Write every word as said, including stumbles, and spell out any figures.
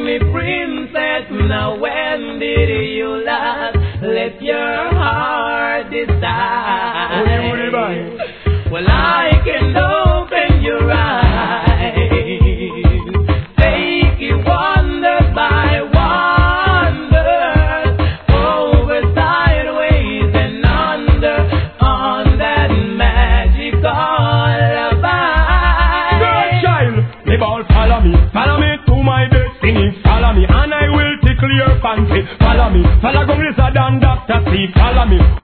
me princess, now when did you last let your heart decide? Well, I can open your eyes, take you wonder by wonder, over sideways and under, on that magical lullaby. Girl child, the ball follow me, follow me to my destiny, follow me and I will tickle your fancy. Follow me, follow go lizard and Doctor C, follow me.